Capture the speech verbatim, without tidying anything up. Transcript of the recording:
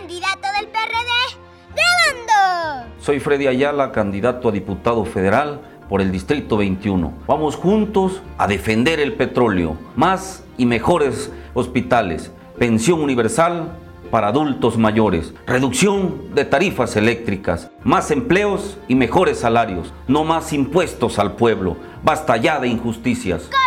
candidato del P R D, grabando. Soy Freddy Ayala, candidato a diputado federal por el Distrito veintiuno. Vamos juntos a defender el petróleo, más y mejores hospitales, pensión universal para adultos mayores, reducción de tarifas eléctricas, más empleos y mejores salarios, no más impuestos al pueblo, basta ya de injusticias.